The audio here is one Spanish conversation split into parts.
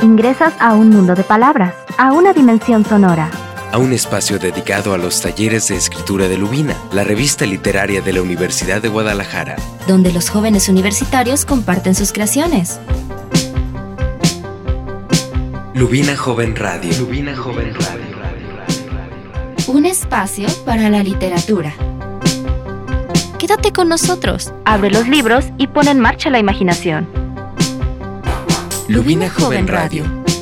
ingresas a un mundo de palabras, a una dimensión sonora. A un espacio dedicado a los talleres de escritura de Lubina, la revista literaria de la Universidad de Guadalajara, donde los jóvenes universitarios comparten sus creaciones. Lubina Joven Radio. Lubina Joven Radio. Un espacio para la literatura. Quédate con nosotros. Abre los libros y pon en marcha la imaginación. Lubina Joven Radio.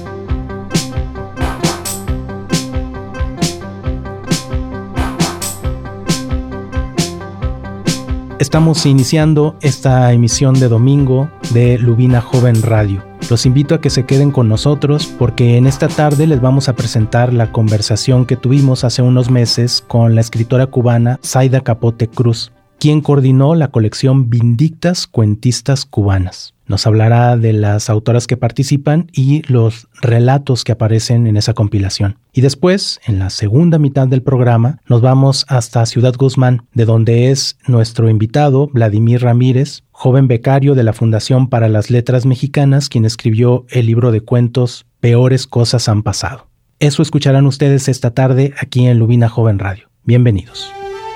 Estamos iniciando esta emisión de domingo de Lubina Joven Radio. Los invito a que se queden con nosotros porque en esta tarde les vamos a presentar la conversación que tuvimos hace unos meses con la escritora cubana Zaida Capote Cruz, quien coordinó la colección Vindictas Cuentistas Cubanas. Nos hablará de las autoras que participan y los relatos que aparecen en esa compilación. Y después, en la segunda mitad del programa, nos vamos hasta Ciudad Guzmán, de donde es nuestro invitado Vladimir Ramírez, joven becario de la Fundación para las Letras Mexicanas, quien escribió el libro de cuentos Peores Cosas Han Pasado. Eso escucharán ustedes esta tarde aquí en Lubina Joven Radio. Bienvenidos.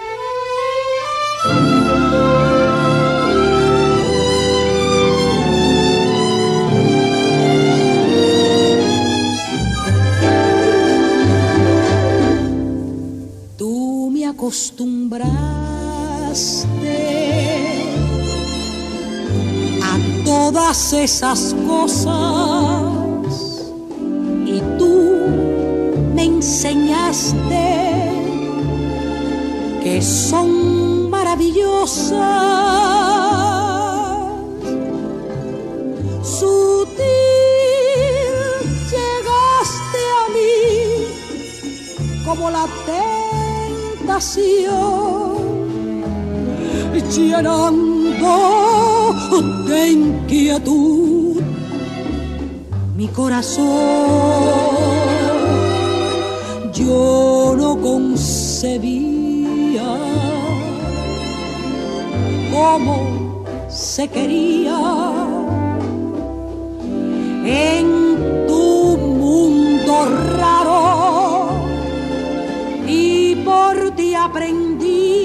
Tú me acostumbraste a todas esas cosas y tú me enseñaste que son maravillosas. Sutil llegaste a mí como la tentación, llenando de inquietud mi corazón. Yo no concebía cómo se quería en tu mundo raro, y por ti aprendí.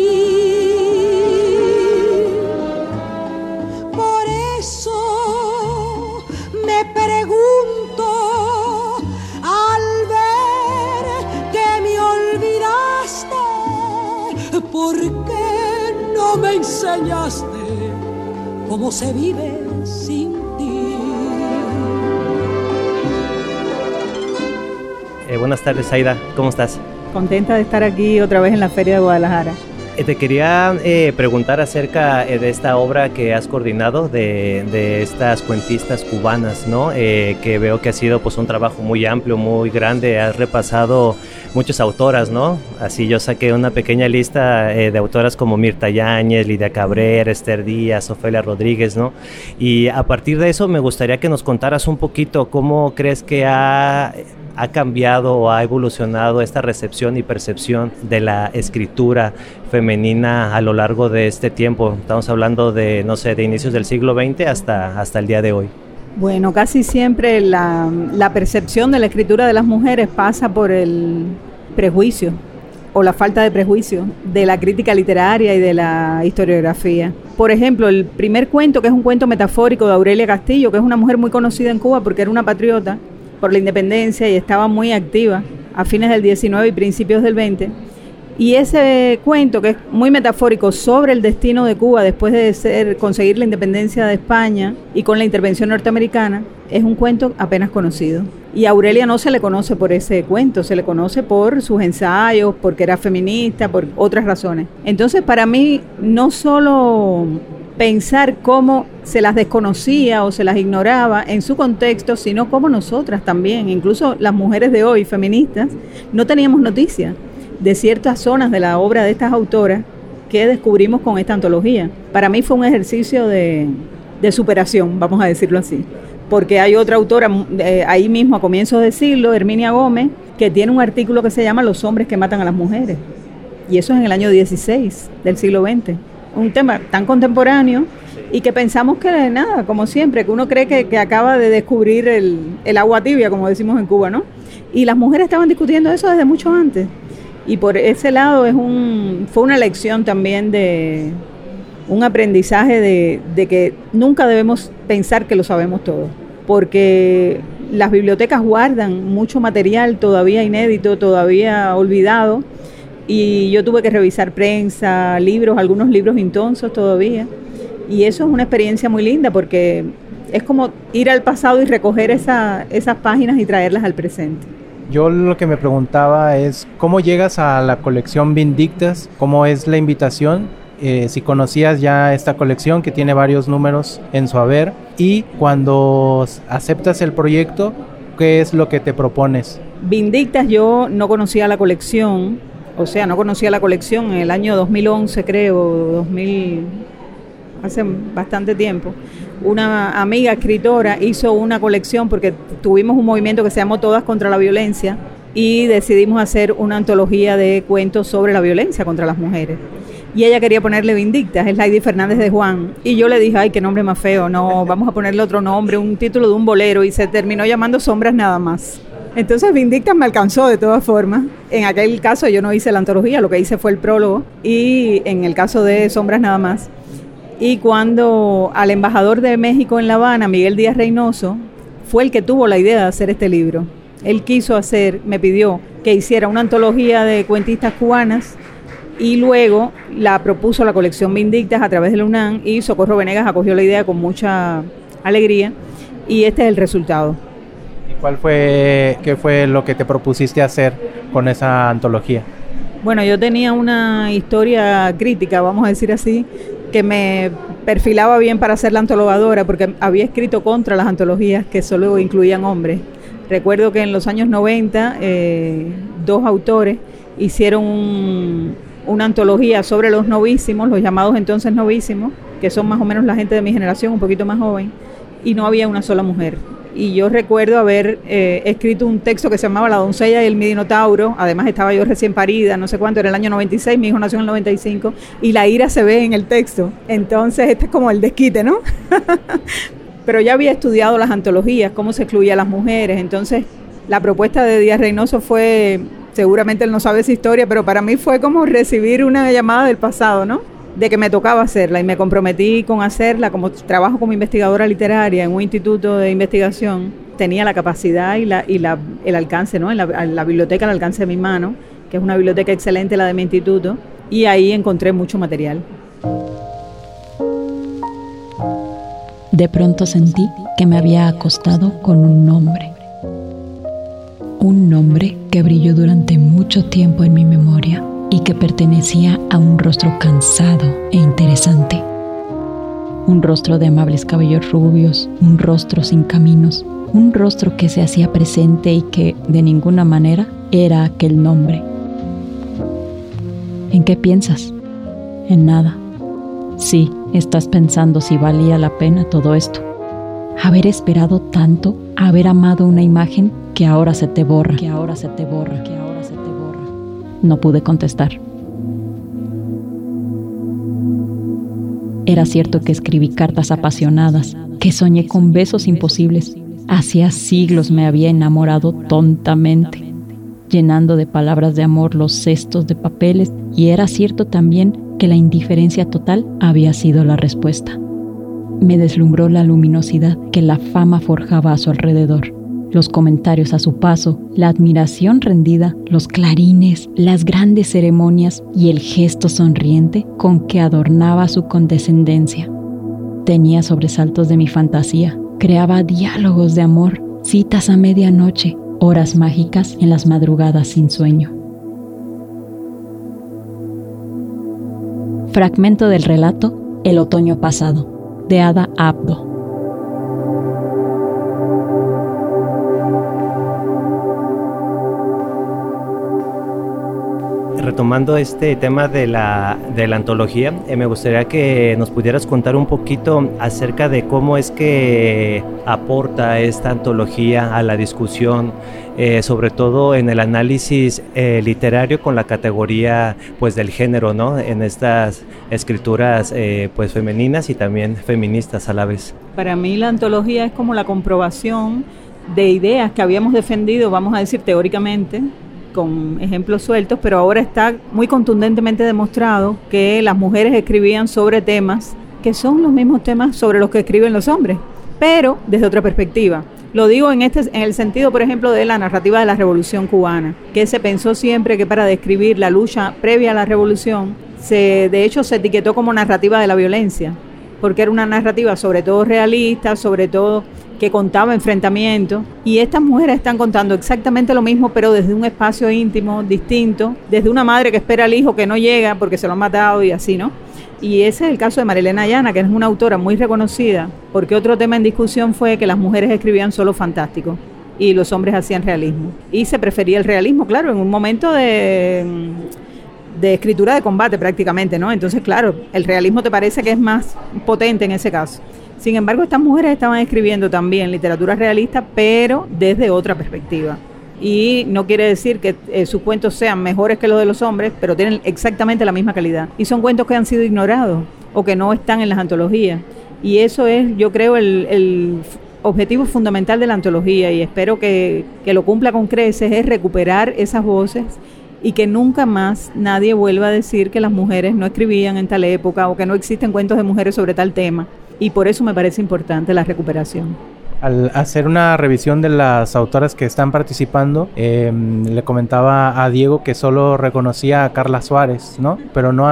Por eso me pregunto al ver que me olvidaste, ¿por qué no me enseñaste cómo se vive sin ti? Buenas tardes, Zaida, ¿cómo estás? Contenta de estar aquí otra vez en la Feria de Guadalajara. Te quería preguntar acerca de esta obra que has coordinado de estas cuentistas cubanas, ¿no? Que veo que ha sido pues un trabajo muy amplio, muy grande. Has repasado muchas autoras, ¿no? Así yo saqué una pequeña lista de autoras como Mirta Yáñez, Lidia Cabrera, Esther Díaz, Ofelia Rodríguez, ¿no? Y a partir de eso me gustaría que nos contaras un poquito cómo crees que ha cambiado o ha evolucionado esta recepción y percepción de la escritura femenina a lo largo de este tiempo. Estamos hablando de, no sé, de inicios del siglo XX hasta el día de hoy. Bueno, casi siempre la percepción de la escritura de las mujeres pasa por el prejuicio o la falta de prejuicio de la crítica literaria y de la historiografía. Por ejemplo, el primer cuento, que es un cuento metafórico de Aurelia Castillo, que es una mujer muy conocida en Cuba porque era una patriota por la independencia y estaba muy activa a fines del 19 y principios del 20. Y ese cuento, que es muy metafórico sobre el destino de Cuba después de conseguir la independencia de España y con la intervención norteamericana, es un cuento apenas conocido. Y a Aurelia no se le conoce por ese cuento, se le conoce por sus ensayos, porque era feminista, por otras razones. Entonces, para mí, no solo pensar cómo se las desconocía o se las ignoraba en su contexto, sino cómo nosotras también, incluso las mujeres de hoy, feministas, no teníamos noticia de ciertas zonas de la obra de estas autoras que descubrimos con esta antología. Para mí fue un ejercicio de superación, vamos a decirlo así, porque hay otra autora ahí mismo a comienzos del siglo, Herminia Gómez, que tiene un artículo que se llama Los hombres que matan a las mujeres, y eso es en el año 16 del siglo XX. Un tema tan contemporáneo y que pensamos que nada, como siempre, que uno cree que acaba de descubrir el agua tibia, como decimos en Cuba, ¿no? Y las mujeres estaban discutiendo eso desde mucho antes. Y por ese lado fue una lección también de un aprendizaje de que nunca debemos pensar que lo sabemos todo, porque las bibliotecas guardan mucho material todavía inédito, todavía olvidado, y yo tuve que revisar prensa, libros, algunos libros intonsos todavía, y eso es una experiencia muy linda porque es como ir al pasado y recoger esas páginas y traerlas al presente. Yo lo que me preguntaba es, ¿cómo llegas a la colección Vindictas? ¿Cómo es la invitación? Si conocías ya esta colección que tiene varios números en su haber, y cuando aceptas el proyecto, ¿qué es lo que te propones? Vindictas, yo no conocía la colección, en el año 2011 creo, hace bastante tiempo. Una amiga escritora hizo una colección porque tuvimos un movimiento que se llamó Todas contra la Violencia y decidimos hacer una antología de cuentos sobre la violencia contra las mujeres. Y ella quería ponerle Vindictas, es Lady Fernández de Juan. Y yo le dije, ay, qué nombre más feo, no, vamos a ponerle otro nombre, un título de un bolero, y se terminó llamando Sombras Nada Más. Entonces Vindictas me alcanzó de todas formas. En aquel caso yo no hice la antología, lo que hice fue el prólogo, y en el caso de Sombras Nada Más. Y cuando al embajador de México en La Habana, Miguel Díaz Reynoso, fue el que tuvo la idea de hacer este libro. Él me pidió que hiciera una antología de cuentistas cubanas, y luego la propuso la colección Vindictas a través de la UNAM, y Socorro Venegas acogió la idea con mucha alegría, y este es el resultado. ¿Y qué fue lo que te propusiste hacer con esa antología? Bueno, yo tenía una historia crítica, vamos a decir así, que me perfilaba bien para ser la antologadora, porque había escrito contra las antologías que solo incluían hombres. Recuerdo que en los años 90 dos autores hicieron una antología sobre los novísimos, los llamados entonces novísimos, que son más o menos la gente de mi generación, un poquito más joven, y no había una sola mujer. Y yo recuerdo haber escrito un texto que se llamaba La doncella y el Minotauro. Además estaba yo recién parida, no sé cuánto, era el año 96, mi hijo nació en el 95, y la ira se ve en el texto. Entonces este es como el desquite, ¿no? Pero ya había estudiado las antologías, cómo se excluía a las mujeres. Entonces la propuesta de Díaz Reynoso fue, seguramente él no sabe esa historia, pero para mí fue como recibir una llamada del pasado, ¿no? De que me tocaba hacerla, y me comprometí con hacerla. Como trabajo como investigadora literaria en un instituto de investigación, tenía la capacidad y el alcance, ¿no? En la biblioteca al alcance de mi mano, que es una biblioteca excelente, la de mi instituto, y ahí encontré mucho material. De pronto sentí que me había acostado con un nombre que brilló durante mucho tiempo en mi memoria y que pertenecía a un rostro cansado e interesante. Un rostro de amables cabellos rubios, un rostro sin caminos, un rostro que se hacía presente y que, de ninguna manera, era aquel nombre. ¿En qué piensas? En nada. Sí, estás pensando si valía la pena todo esto. Haber esperado tanto, haber amado una imagen que ahora se te borra, No pude contestar. Era cierto que escribí cartas apasionadas, que soñé con besos imposibles. Hacía siglos me había enamorado tontamente, llenando de palabras de amor los cestos de papeles, y era cierto también que la indiferencia total había sido la respuesta. Me deslumbró la luminosidad que la fama forjaba a su alrededor. Los comentarios a su paso, la admiración rendida, los clarines, las grandes ceremonias y el gesto sonriente con que adornaba su condescendencia. Tenía sobresaltos de mi fantasía, creaba diálogos de amor, citas a medianoche, horas mágicas en las madrugadas sin sueño. Fragmento del relato El otoño pasado, de Ada Abdo. Retomando este tema de la antología, me gustaría que nos pudieras contar un poquito acerca de cómo es que aporta esta antología a la discusión, sobre todo en el análisis literario con la categoría pues del género, ¿no? En estas escrituras pues femeninas y también feministas a la vez. Para mí la antología es como la comprobación de ideas que habíamos defendido, vamos a decir teóricamente, con ejemplos sueltos, pero ahora está muy contundentemente demostrado que las mujeres escribían sobre temas que son los mismos temas sobre los que escriben los hombres, pero desde otra perspectiva. Lo digo en el sentido, por ejemplo, de la narrativa de la Revolución Cubana, que se pensó siempre que para describir la lucha previa a la Revolución, de hecho se etiquetó como narrativa de la violencia, porque era una narrativa sobre todo realista, sobre todo que contaba enfrentamientos, y estas mujeres están contando exactamente lo mismo, pero desde un espacio íntimo, distinto, desde una madre que espera al hijo que no llega porque se lo han matado y así, ¿no? Y ese es el caso de Marilena Ayana, que es una autora muy reconocida, porque otro tema en discusión fue que las mujeres escribían solo fantástico y los hombres hacían realismo. Y se prefería el realismo, claro, en un momento de escritura de combate prácticamente, ¿no? Entonces, claro, el realismo te parece que es más potente en ese caso. Sin embargo, estas mujeres estaban escribiendo también literatura realista, pero desde otra perspectiva. Y no quiere decir que sus cuentos sean mejores que los de los hombres, pero tienen exactamente la misma calidad. Y son cuentos que han sido ignorados o que no están en las antologías. Y eso es, yo creo, el objetivo fundamental de la antología, y espero que lo cumpla con creces, es recuperar esas voces y que nunca más nadie vuelva a decir que las mujeres no escribían en tal época o que no existen cuentos de mujeres sobre tal tema. Y por eso me parece importante la recuperación. Al hacer una revisión de las autoras que están participando, le comentaba a Diego que solo reconocía a Carla Suárez, ¿no? Pero no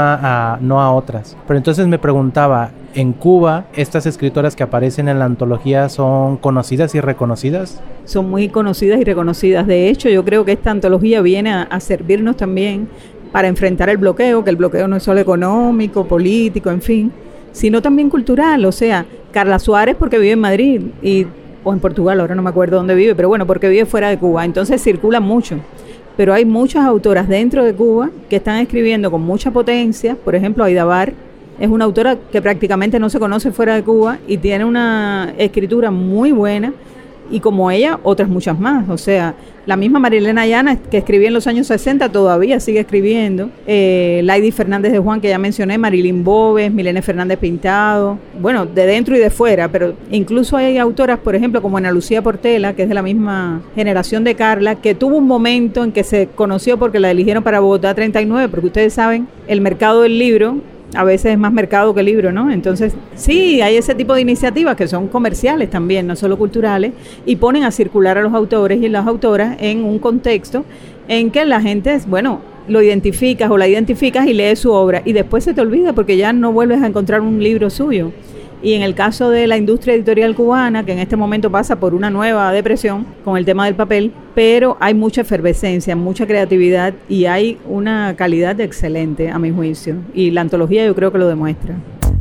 a otras. Pero entonces me preguntaba, ¿en Cuba estas escritoras que aparecen en la antología son conocidas y reconocidas? Son muy conocidas y reconocidas. De hecho, yo creo que esta antología viene a servirnos también para enfrentar el bloqueo, que el bloqueo no es solo económico, político, en fin, sino también cultural. O sea, Carla Suárez porque vive en Madrid o en Portugal, ahora no me acuerdo dónde vive, pero bueno, porque vive fuera de Cuba, entonces circula mucho. Pero hay muchas autoras dentro de Cuba que están escribiendo con mucha potencia. Por ejemplo, Aida Bar es una autora que prácticamente no se conoce fuera de Cuba y tiene una escritura muy buena, y como ella, otras muchas más. O sea, la misma Marilena Ayana, que escribía en los años 60, todavía sigue escribiendo. Lady Fernández de Juan, que ya mencioné, Marilyn Boves, Milene Fernández Pintado, bueno, de dentro y de fuera, pero incluso hay autoras, por ejemplo, como Ana Lucía Portela, que es de la misma generación de Carla, que tuvo un momento en que se conoció porque la eligieron para Bogotá 39, porque ustedes saben, el mercado del libro a veces es más mercado que libro, ¿no? Entonces, sí, hay ese tipo de iniciativas que son comerciales también, no solo culturales, y ponen a circular a los autores y las autoras en un contexto en que la gente, bueno, lo identificas o la identificas y lees su obra, y después se te olvida porque ya no vuelves a encontrar un libro suyo. Y en el caso de la industria editorial cubana, que en este momento pasa por una nueva depresión con el tema del papel, pero hay mucha efervescencia, mucha creatividad y hay una calidad excelente a mi juicio. Y la antología yo creo que lo demuestra.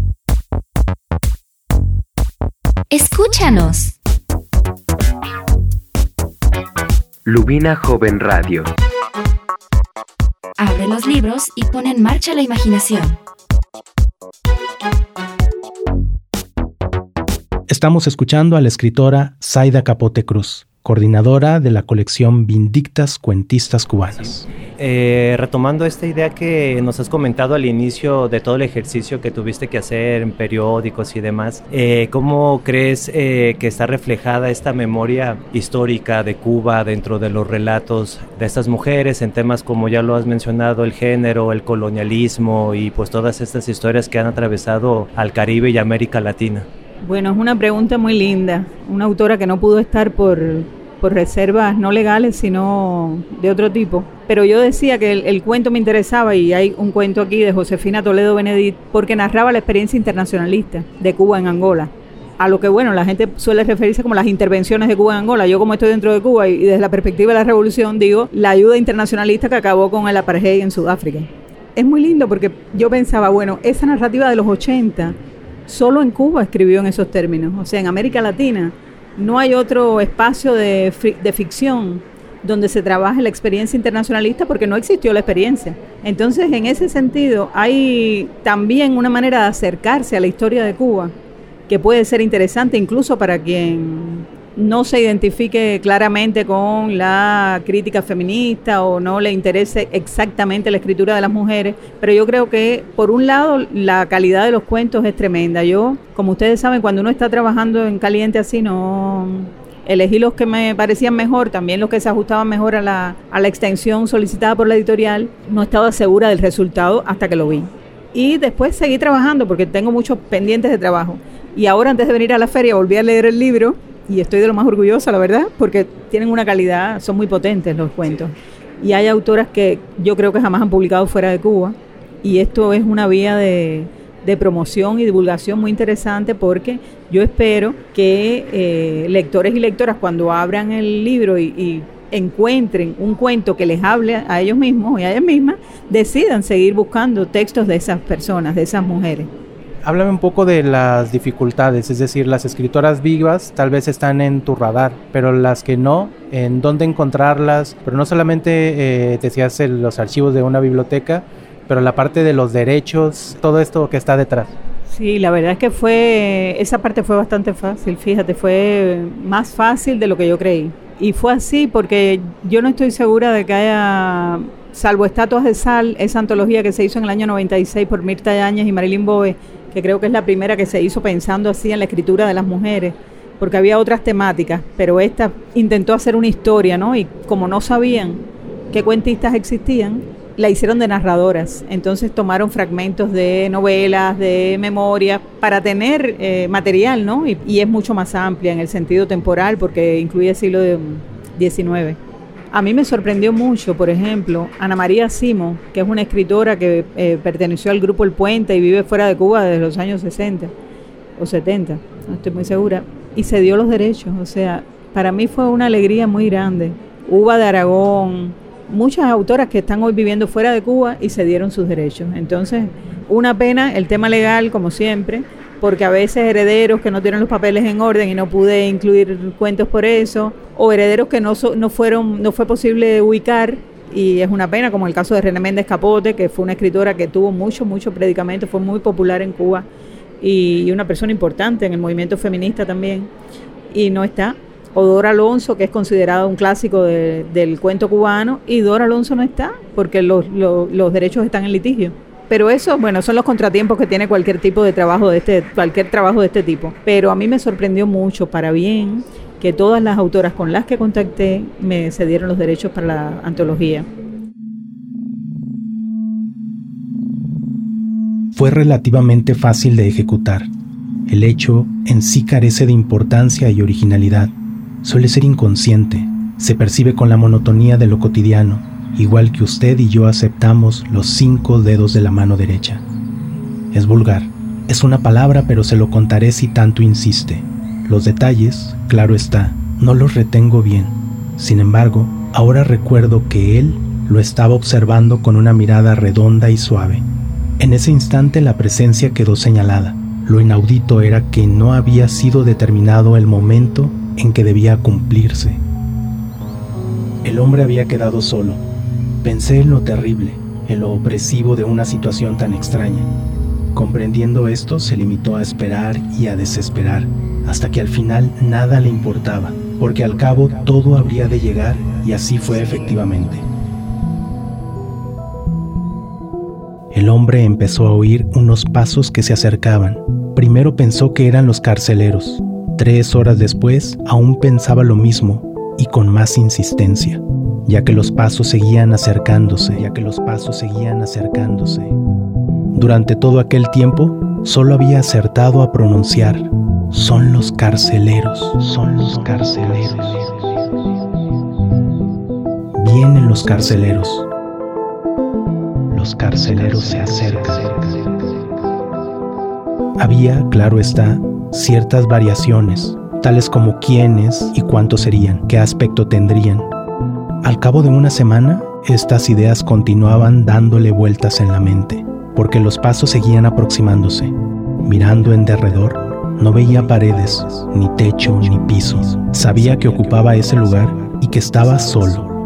Escúchanos. Lubina Joven Radio. Abre los libros y pone en marcha la imaginación. Estamos escuchando a la escritora Zaida Capote Cruz, coordinadora de la colección Vindictas Cuentistas Cubanas. Retomando esta idea que nos has comentado al inicio de todo el ejercicio que tuviste que hacer en periódicos y demás, ¿cómo crees que está reflejada esta memoria histórica de Cuba dentro de los relatos de estas mujeres en temas como ya lo has mencionado, el género, el colonialismo y pues todas estas historias que han atravesado al Caribe y América Latina? Bueno, es una pregunta muy linda. Una autora que no pudo estar por reservas no legales, sino de otro tipo. Pero yo decía que el cuento me interesaba, y hay un cuento aquí de Josefina Toledo Benedit, porque narraba la experiencia internacionalista de Cuba en Angola. A lo que, bueno, la gente suele referirse como las intervenciones de Cuba en Angola. Yo, como estoy dentro de Cuba y desde la perspectiva de la revolución, digo la ayuda internacionalista que acabó con el apartheid en Sudáfrica. Es muy lindo porque yo pensaba, bueno, esa narrativa de los 80... solo en Cuba escribió en esos términos. O sea, en América Latina no hay otro espacio de ficción donde se trabaja la experiencia internacionalista porque no existió la experiencia. Entonces, en ese sentido, hay también una manera de acercarse a la historia de Cuba que puede ser interesante incluso para quien no se identifique claramente con la crítica feminista o no le interese exactamente la escritura de las mujeres, pero yo creo que por un lado la calidad de los cuentos es tremenda. Yo, como ustedes saben, cuando uno está trabajando en caliente así, no elegí los que me parecían mejor, también los que se ajustaban mejor a la extensión solicitada por la editorial. No estaba segura del resultado hasta que lo vi. Y después seguí trabajando porque tengo muchos pendientes de trabajo. Y ahora, antes de venir a la feria, volví a leer el libro y estoy de lo más orgullosa, la verdad, porque tienen una calidad, son muy potentes los cuentos. Y hay autoras que yo creo que jamás han publicado fuera de Cuba, y esto es una vía de promoción y divulgación muy interesante, porque yo espero que lectores y lectoras, cuando abran el libro y encuentren un cuento que les hable a ellos mismos y a ellas mismas, decidan seguir buscando textos de esas personas, de esas mujeres. Háblame un poco de las dificultades, es decir, las escritoras vivas tal vez están en tu radar, pero las que no, ¿en dónde encontrarlas? Pero no solamente decías los archivos de una biblioteca, pero la parte de los derechos, todo esto que está detrás. Sí, la verdad es que esa parte fue bastante fácil, fíjate, fue más fácil de lo que yo creí. Y fue así porque yo no estoy segura de que haya, salvo Estatuas de Sal, esa antología que se hizo en el año 96 por Mirta Yáñez y Marilyn Boe, que creo que es la primera que se hizo pensando así en la escritura de las mujeres, porque había otras temáticas, pero esta intentó hacer una historia, ¿no? Y como no sabían qué cuentistas existían, la hicieron de narradoras. Entonces tomaron fragmentos de novelas, de memorias, para tener material, ¿no? Y es mucho más amplia en el sentido temporal, porque incluye el siglo XIX. A mí me sorprendió mucho, por ejemplo, Ana María Simo, que es una escritora que perteneció al grupo El Puente y vive fuera de Cuba desde los años 60 o 70, no estoy muy segura, y se dio los derechos. O sea, para mí fue una alegría muy grande. Uva de Aragón, muchas autoras que están hoy viviendo fuera de Cuba y se dieron sus derechos. Entonces, una pena el tema legal, como siempre, porque a veces herederos que no tienen los papeles en orden y no pude incluir cuentos por eso, o herederos que no fue posible ubicar, y es una pena, como el caso de René Méndez Capote, que fue una escritora que tuvo mucho predicamento, fue muy popular en Cuba y una persona importante en el movimiento feminista también, y no está. O Dora Alonso, que es considerado un clásico del cuento cubano, y Dora Alonso no está porque los derechos están en litigio. Pero eso, bueno, son los contratiempos que tiene cualquier trabajo de este tipo. Pero a mí me sorprendió mucho, para bien, que todas las autoras con las que contacté me cedieron los derechos para la antología. Fue relativamente fácil de ejecutar. El hecho en sí carece de importancia y originalidad. Suele ser inconsciente, se percibe con la monotonía de lo cotidiano, igual que usted y yo aceptamos los 5 dedos de la mano derecha. Es vulgar, es una palabra, pero se lo contaré si tanto insiste. Los detalles, claro está, no los retengo bien. Sin embargo, ahora recuerdo que él lo estaba observando con una mirada redonda y suave. En ese instante la presencia quedó señalada. Lo inaudito era que no había sido determinado el momento en que debía cumplirse. El hombre había quedado solo. Pensé en lo terrible, en lo opresivo de una situación tan extraña. Comprendiendo esto, se limitó a esperar y a desesperar, hasta que al final nada le importaba, porque al cabo todo habría de llegar, y así fue efectivamente. El hombre empezó a oír unos pasos que se acercaban. Primero pensó que eran los carceleros. 3 horas después, aún pensaba lo mismo, y con más insistencia, ya que los pasos seguían acercándose. Durante todo aquel tiempo, solo había acertado a pronunciar: son los carceleros. Vienen los carceleros. Los carceleros se acercan. Había, claro está, ciertas variaciones, tales como quiénes y cuántos serían, qué aspecto tendrían. Al cabo de una semana, estas ideas continuaban dándole vueltas en la mente, porque los pasos seguían aproximándose. Mirando en derredor, no veía paredes, ni techo, ni piso. Sabía que ocupaba ese lugar y que estaba solo.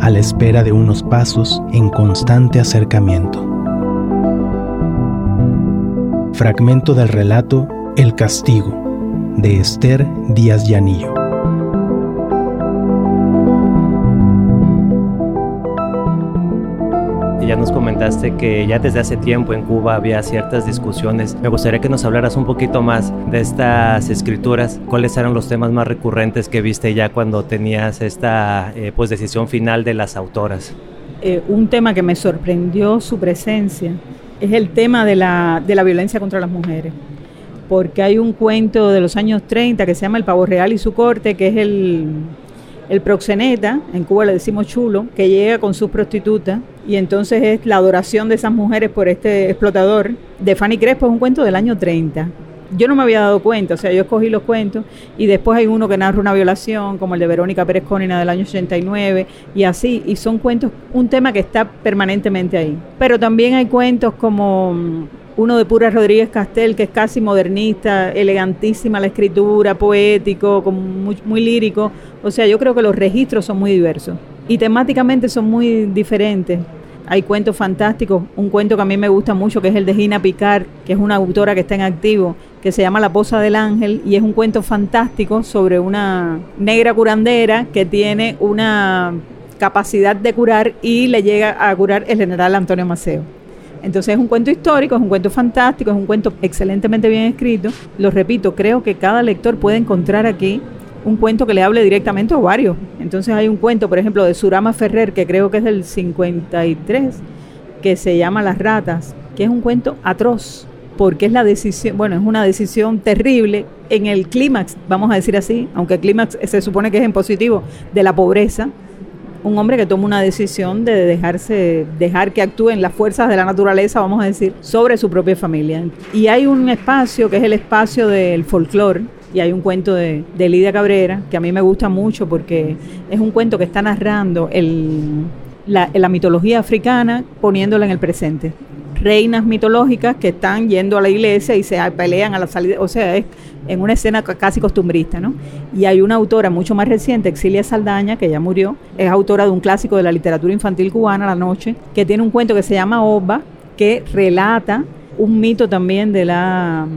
a la espera de unos pasos en constante acercamiento. Fragmento del relato El castigo, de Esther Díaz Llanillo. Ya nos comentaste que ya desde hace tiempo en Cuba había ciertas discusiones. Me gustaría que nos hablaras un poquito más de estas escrituras. ¿Cuáles eran los temas más recurrentes que viste ya cuando tenías esta decisión final de las autoras? Un tema que me sorprendió su presencia es el tema de la violencia contra las mujeres. Porque hay un cuento de los años 30 que se llama El pavo real y su corte, que es el proxeneta, en Cuba le decimos chulo, que llega con sus prostitutas y entonces es la adoración de esas mujeres por este explotador. De Fanny Crespo, es un cuento del año 30. Yo no me había dado cuenta, o sea, yo escogí los cuentos y después hay uno que narra una violación, como el de Verónica Pérez Cónina del año 89 y así, y son cuentos, un tema que está permanentemente ahí. Pero también hay cuentos como uno de Pura Rodríguez Castel, que es casi modernista, elegantísima la escritura, poético, muy lírico. O sea, yo creo que los registros son muy diversos y temáticamente son muy diferentes. Hay cuentos fantásticos, un cuento que a mí me gusta mucho, que es el de Gina Picard, que es una autora que está en activo, que se llama La Poza del Ángel, y es un cuento fantástico sobre una negra curandera que tiene una capacidad de curar y le llega a curar el general Antonio Maceo. Entonces es un cuento histórico, es un cuento fantástico, es un cuento excelentemente bien escrito. Lo repito, creo que cada lector puede encontrar aquí un cuento que le hable directamente o varios. Entonces hay un cuento, por ejemplo, de Surama Ferrer, que creo que es del 53, que se llama Las ratas, que es un cuento atroz, porque es la decisión, bueno, es una decisión terrible en el clímax, vamos a decir así, aunque el clímax se supone que es en positivo, de la pobreza. Un hombre que toma una decisión de dejar que actúen las fuerzas de la naturaleza, vamos a decir, sobre su propia familia. Y hay un espacio que es el espacio del folclore, y hay un cuento de Lidia Cabrera, que a mí me gusta mucho porque es un cuento que está narrando la mitología africana, poniéndola en el presente. Reinas mitológicas que están yendo a la iglesia y se pelean a la salida, o sea, es en una escena casi costumbrista, ¿no? Y hay una autora mucho más reciente, Exilia Saldaña, que ya murió, es autora de un clásico de la literatura infantil cubana, La Noche, que tiene un cuento que se llama Oba, que relata un mito también de la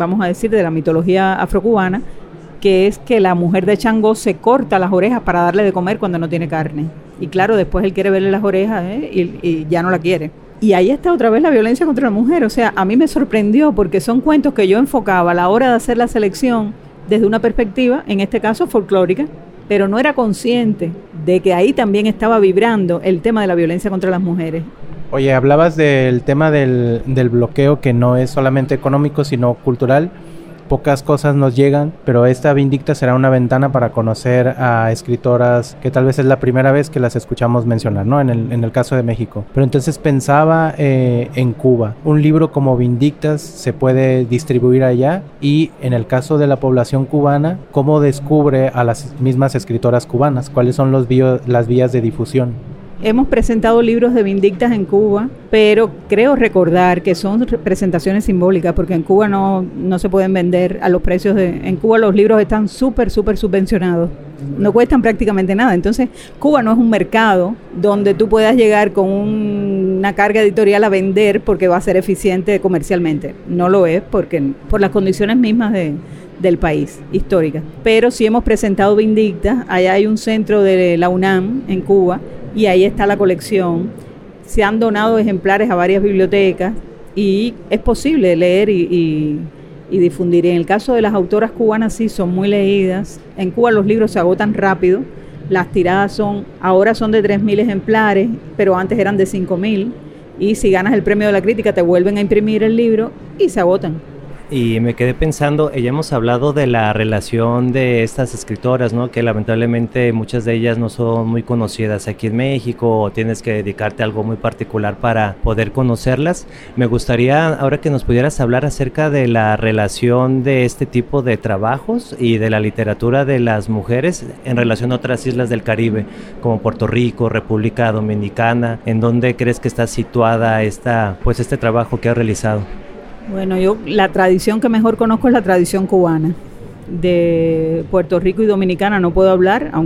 mitología afrocubana, que es que la mujer de Changó se corta las orejas para darle de comer cuando no tiene carne. Y claro, después él quiere verle las orejas y ya no la quiere. Y ahí está otra vez la violencia contra la mujer. O sea, a mí me sorprendió porque son cuentos que yo enfocaba a la hora de hacer la selección desde una perspectiva, en este caso folclórica, pero no era consciente de que ahí también estaba vibrando el tema de la violencia contra las mujeres. Oye, hablabas del tema del bloqueo, que no es solamente económico, sino cultural. Pocas cosas nos llegan, pero esta Vindicta será una ventana para conocer a escritoras que tal vez es la primera vez que las escuchamos mencionar, ¿no? En el caso de México. Pero entonces pensaba en Cuba. Un libro como Vindictas se puede distribuir allá, y en el caso de la población cubana, ¿cómo descubre a las mismas escritoras cubanas? ¿Cuáles son las vías de difusión? Hemos presentado libros de Vindictas en Cuba, pero creo recordar que son presentaciones simbólicas, porque en Cuba no se pueden vender a los precios en Cuba los libros están súper subvencionados, no cuestan prácticamente nada. Entonces Cuba no es un mercado donde tú puedas llegar con una carga editorial a vender porque va a ser eficiente comercialmente. No lo es, porque por las condiciones mismas del país, históricas. Pero sí hemos presentado Vindictas. Allá hay un centro de la UNAM en Cuba, y ahí está la colección. Se han donado ejemplares a varias bibliotecas y es posible leer y difundir. Y en el caso de las autoras cubanas sí son muy leídas. En Cuba los libros se agotan rápido. Las tiradas ahora son de 3.000 ejemplares, pero antes eran de 5.000. Y si ganas el premio de la crítica te vuelven a imprimir el libro y se agotan. Y me quedé pensando, ya hemos hablado de la relación de estas escritoras, ¿no? Que lamentablemente muchas de ellas no son muy conocidas aquí en México, o tienes que dedicarte a algo muy particular para poder conocerlas. Me gustaría ahora que nos pudieras hablar acerca de la relación de este tipo de trabajos y de la literatura de las mujeres en relación a otras islas del Caribe, como Puerto Rico, República Dominicana. ¿En dónde crees que está situada este trabajo que has realizado? Bueno, yo la tradición que mejor conozco es la tradición cubana. De Puerto Rico y Dominicana no puedo hablar, aunque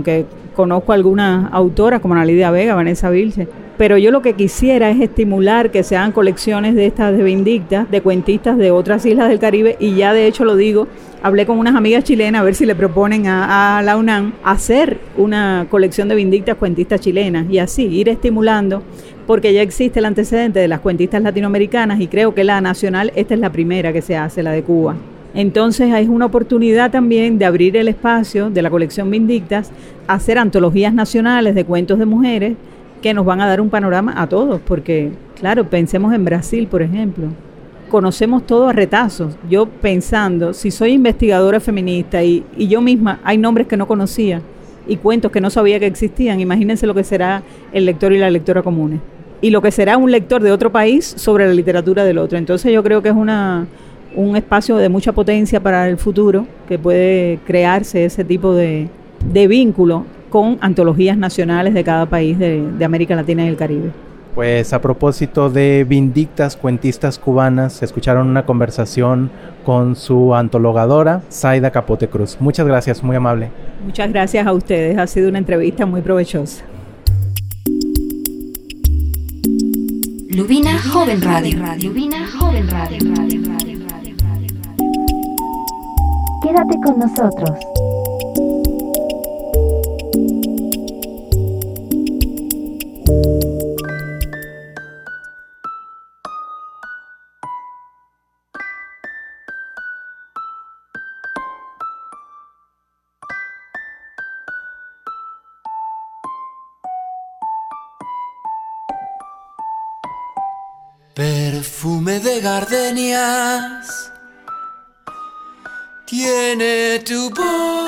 conozco algunas autoras como Ana Lidia Vega, Vanessa Vilche, pero yo lo que quisiera es estimular que se hagan colecciones de estas de Vindictas, de cuentistas de otras islas del Caribe, y ya de hecho lo digo, hablé con unas amigas chilenas a ver si le proponen a la UNAM hacer una colección de Vindictas cuentistas chilenas y así ir estimulando, porque ya existe el antecedente de las cuentistas latinoamericanas y creo que la nacional, esta es la primera que se hace, la de Cuba. Entonces es una oportunidad también de abrir el espacio de la colección Vindictas, hacer antologías nacionales de cuentos de mujeres que nos van a dar un panorama a todos, porque claro, pensemos en Brasil, por ejemplo. Conocemos todo a retazos. Yo pensando, si soy investigadora feminista y yo misma hay nombres que no conocía y cuentos que no sabía que existían, imagínense lo que será el lector y la lectora comunes. Y lo que será un lector de otro país sobre la literatura del otro. Entonces yo creo que es un espacio de mucha potencia para el futuro, que puede crearse ese tipo de vínculo con antologías nacionales de cada país de América Latina y el Caribe. Pues a propósito de Vindictas, cuentistas cubanas, escucharon una conversación con su antologadora, Zaida Capote Cruz. Muchas gracias, muy amable. Muchas gracias a ustedes, ha sido una entrevista muy provechosa. Lubina Joven Radio. Lubina Joven Radio. Quédate con nosotros. Perfume de gardenias tiene tu boca,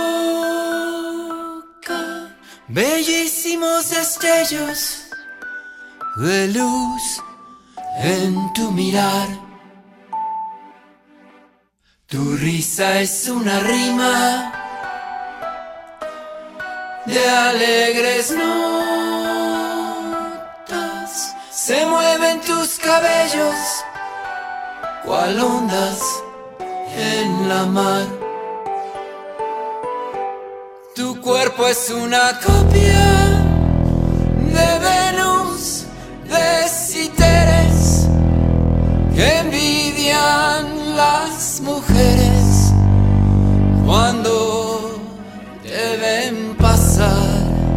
bellísimos destellos de luz en tu mirar. Tu risa es una rima de alegres notas. Se mueven tus cabellos cual ondas en la mar. Tu cuerpo es una copia de Venus, de Citeres, que envidian las mujeres cuando te ven pasar.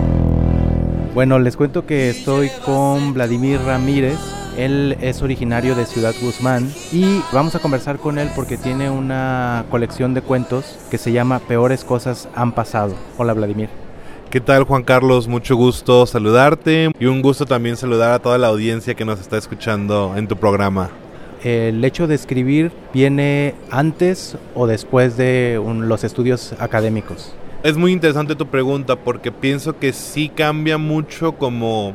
Bueno, les cuento que estoy con Vladimir Ramírez. Él es originario de Ciudad Guzmán y vamos a conversar con él porque tiene una colección de cuentos que se llama Peores Cosas Han Pasado. Hola, Vladimir. ¿Qué tal, Juan Carlos? Mucho gusto saludarte y un gusto también saludar a toda la audiencia que nos está escuchando en tu programa. ¿El hecho de escribir viene antes o después de los estudios académicos? Es muy interesante tu pregunta porque pienso que sí cambia mucho como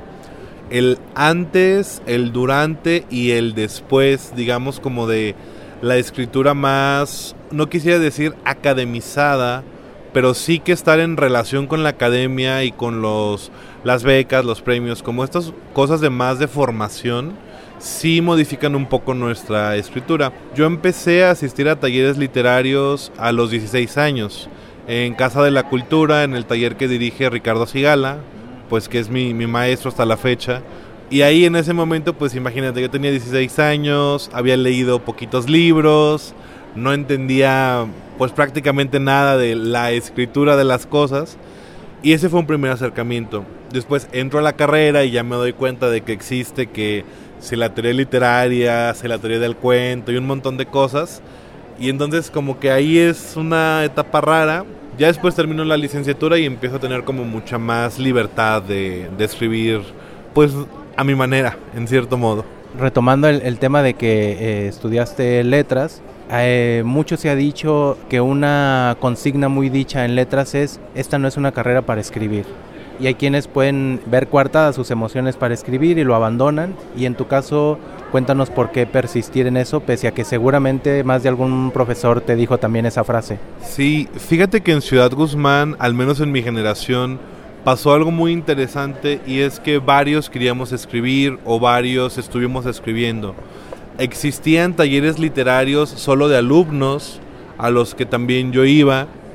el antes, el durante y el después, digamos, como de la escritura más, no quisiera decir academizada, pero sí que estar en relación con la academia y con las becas, los premios, como estas cosas de más de formación, sí modifican un poco nuestra escritura. Yo empecé a asistir a talleres literarios a los 16 años, en Casa de la Cultura, en el taller que dirige Ricardo Sigala, pues que es mi maestro hasta la fecha. Y ahí en ese momento, pues imagínate, yo tenía 16 años, había leído poquitos libros, no entendía pues prácticamente nada de la escritura de las cosas. Y ese fue un primer acercamiento. Después entro a la carrera y ya me doy cuenta de que existe que si la teoría literaria, si la teoría del cuento y un montón de cosas. Y entonces como que ahí es una etapa rara. Ya después termino la licenciatura y empiezo a tener como mucha más libertad de escribir, pues a mi manera, en cierto modo. Retomando el tema de que estudiaste letras, mucho se ha dicho que una consigna muy dicha en letras es: esta no es una carrera para escribir. Y hay quienes pueden ver coartadas sus emociones para escribir y lo abandonan. Y en tu caso, cuéntanos por qué persistir en eso, pese a que seguramente más de algún profesor te dijo también esa frase. Sí, fíjate que en Ciudad Guzmán, al menos en mi generación, pasó algo muy interesante y es que varios queríamos escribir o varios estuvimos escribiendo. Existían talleres literarios solo de alumnos, a los que también yo iba,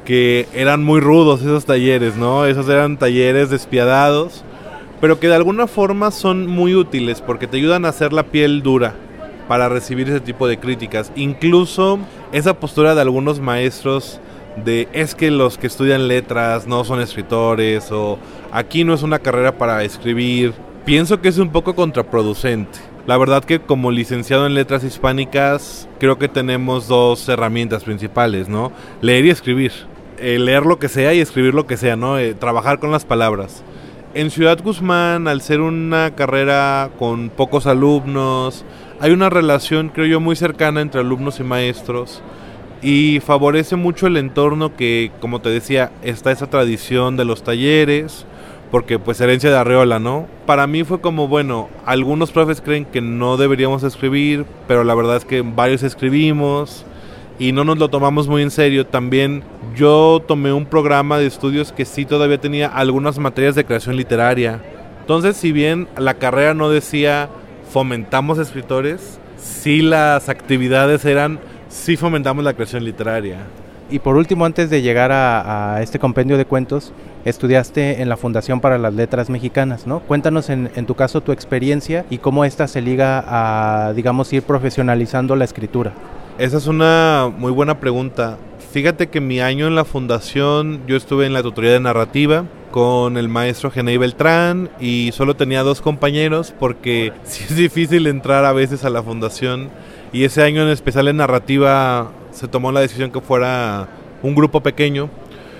que eran muy rudos esos talleres, ¿no? Esos eran talleres despiadados, pero que de alguna forma son muy útiles porque te ayudan a hacer la piel dura para recibir ese tipo de críticas. Incluso esa postura de algunos maestros de es que los que estudian letras no son escritores o aquí no es una carrera para escribir, pienso que es un poco contraproducente. La verdad que como licenciado en letras hispánicas creo que tenemos dos herramientas principales, ¿no? Leer y escribir. Leer lo que sea y escribir lo que sea, ¿no? Trabajar con las palabras. En Ciudad Guzmán, al ser una carrera con pocos alumnos, hay una relación, creo yo, muy cercana entre alumnos y maestros y favorece mucho el entorno que, como te decía, está esa tradición de los talleres, porque pues herencia de Arreola, ¿no? Para mí fue como, bueno, algunos profes creen que no deberíamos escribir, pero la verdad es que varios escribimos y no nos lo tomamos muy en serio. También yo tomé un programa de estudios que sí todavía tenía algunas materias de creación literaria. Entonces, si bien la carrera no decía fomentamos escritores, sí las actividades eran sí fomentamos la creación literaria. Y por último, antes de llegar a este compendio de cuentos, estudiaste en la Fundación para las Letras Mexicanas, ¿no? Cuéntanos en tu caso tu experiencia y cómo esta se liga a, digamos, ir profesionalizando la escritura. Esa es una muy buena pregunta. Fíjate que mi año en la fundación yo estuve en la tutoría de narrativa con el maestro Genei Beltrán y solo tenía 2 compañeros porque sí es difícil entrar a veces a la fundación y ese año en especial en narrativa se tomó la decisión que fuera un grupo pequeño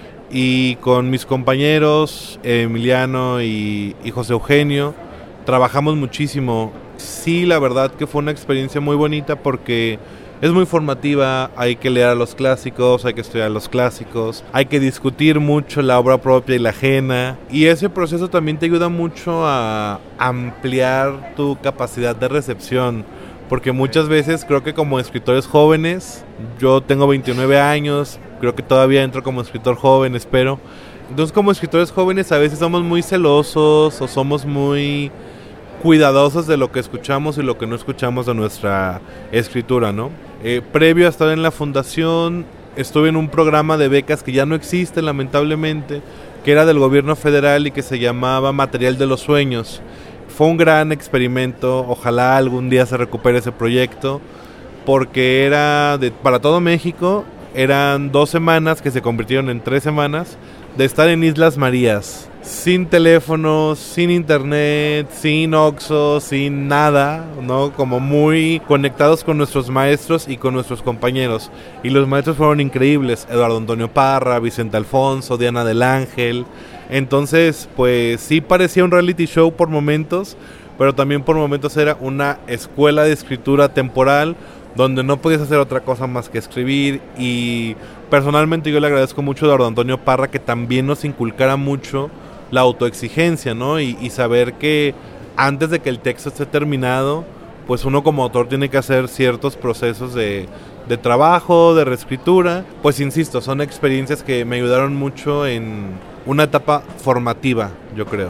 y con mis compañeros Emiliano y José Eugenio trabajamos muchísimo. Sí, la verdad que fue una experiencia muy bonita porque es muy formativa, hay que leer a los clásicos, hay que estudiar los clásicos, hay que discutir mucho la obra propia y la ajena y ese proceso también te ayuda mucho a ampliar tu capacidad de recepción porque muchas veces creo que como escritores jóvenes, yo tengo 29 años, creo que todavía entro como escritor joven, espero, entonces como escritores jóvenes a veces somos muy celosos o somos muy cuidadosos de lo que escuchamos y lo que no escuchamos de nuestra escritura, ¿no? Previo a estar en la fundación, estuve en un programa de becas que ya no existe, lamentablemente, que era del gobierno federal y que se llamaba Material de los Sueños. Fue un gran experimento, ojalá algún día se recupere ese proyecto, porque era para todo México, eran 2 semanas que se convirtieron en 3 semanas de estar en Islas Marías, sin teléfonos, sin internet, sin Oxxo, sin nada, ¿no? Como muy conectados con nuestros maestros y con nuestros compañeros. Y los maestros fueron increíbles, Eduardo Antonio Parra, Vicente Alfonso, Diana del Ángel. Entonces, pues sí parecía un reality show por momentos, pero también por momentos era una escuela de escritura temporal donde no podías hacer otra cosa más que escribir y personalmente yo le agradezco mucho a Eduardo Antonio Parra que también nos inculcara mucho la autoexigencia, ¿no? Y saber que antes de que el texto esté terminado, pues uno como autor tiene que hacer ciertos procesos de trabajo, de reescritura. Pues insisto, son experiencias que me ayudaron mucho en una etapa formativa, yo creo.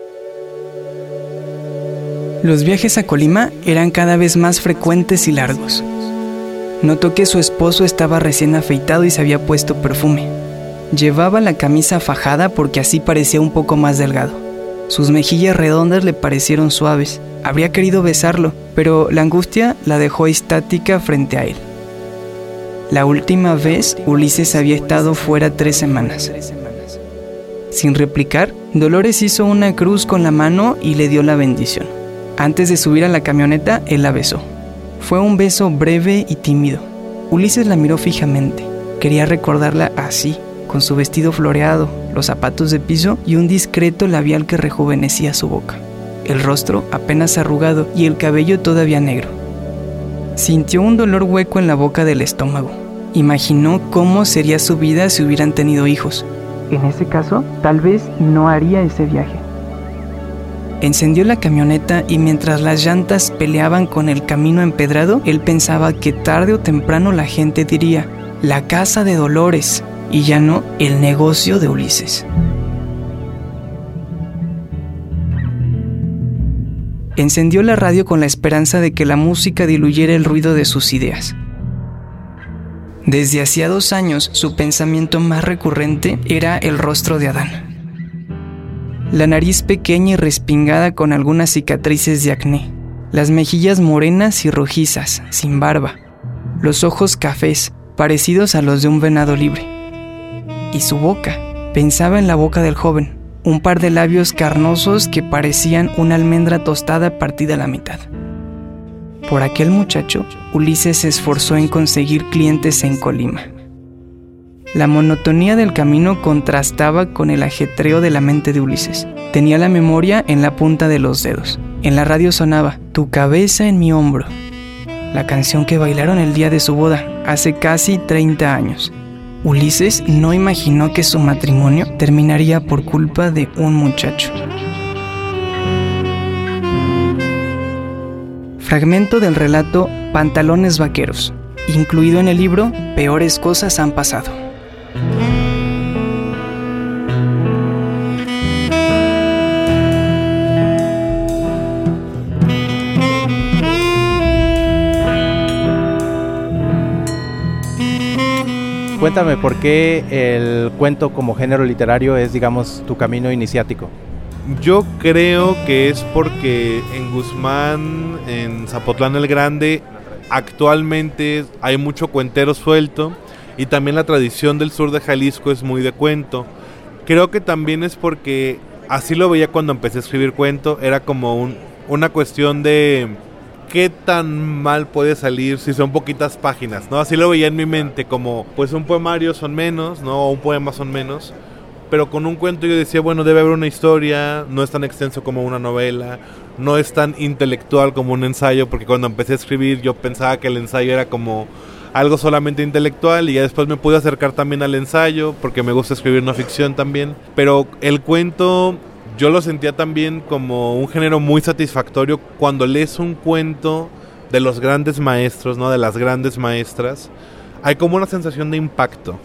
Los viajes a Colima eran cada vez más frecuentes y largos. Notó que su esposo estaba recién afeitado y se había puesto perfume. Llevaba la camisa fajada porque así parecía un poco más delgado. Sus mejillas redondas le parecieron suaves. Habría querido besarlo, pero la angustia la dejó estática frente a él. La última vez, Ulises había estado fuera 3 semanas. Sin replicar, Dolores hizo una cruz con la mano y le dio la bendición. Antes de subir a la camioneta, él la besó. Fue un beso breve y tímido. Ulises la miró fijamente. Quería recordarla así, con su vestido floreado, los zapatos de piso y un discreto labial que rejuvenecía su boca. El rostro apenas arrugado y el cabello todavía negro. Sintió un dolor hueco en la boca del estómago. Imaginó cómo sería su vida si hubieran tenido hijos. En ese caso, tal vez no haría ese viaje. Encendió la camioneta y mientras las llantas peleaban con el camino empedrado, él pensaba que tarde o temprano la gente diría, la casa de Dolores, y ya no el negocio de Ulises. Encendió la radio con la esperanza de que la música diluyera el ruido de sus ideas. Desde hacía 2 años, su pensamiento más recurrente era el rostro de Adán. La nariz pequeña y respingada con algunas cicatrices de acné, las mejillas morenas y rojizas, sin barba, los ojos cafés, parecidos a los de un venado libre. Y su boca, pensaba en la boca del joven, un par de labios carnosos que parecían una almendra tostada partida a la mitad. Por aquel muchacho, Ulises se esforzó en conseguir clientes en Colima. La monotonía del camino contrastaba con el ajetreo de la mente de Ulises. Tenía la memoria en la punta de los dedos. En la radio sonaba "Tu cabeza en mi hombro", la canción que bailaron el día de su boda, hace casi 30 años. Ulises no imaginó que su matrimonio terminaría por culpa de un muchacho. Fragmento del relato Pantalones Vaqueros, incluido en el libro Peores cosas han pasado. Cuéntame, ¿por qué el cuento como género literario es, digamos, tu camino iniciático? Yo creo que es porque en Guzmán, en Zapotlán el Grande, actualmente hay mucho cuentero suelto y también la tradición del sur de Jalisco es muy de cuento. Creo que también es porque así lo veía cuando empecé a escribir cuento, era como una cuestión de qué tan mal puede salir si son poquitas páginas, ¿no? Así lo veía en mi mente, como pues un poemario son menos, ¿no? O un poema son menos. Pero con un cuento yo decía, bueno, debe haber una historia, no es tan extenso como una novela, no es tan intelectual como un ensayo, porque cuando empecé a escribir yo pensaba que el ensayo era como algo solamente intelectual y ya después me pude acercar también al ensayo, porque me gusta escribir no ficción también. Pero el cuento yo lo sentía también como un género muy satisfactorio cuando lees un cuento de los grandes maestros, ¿no? De las grandes maestras, hay como una sensación de impacto.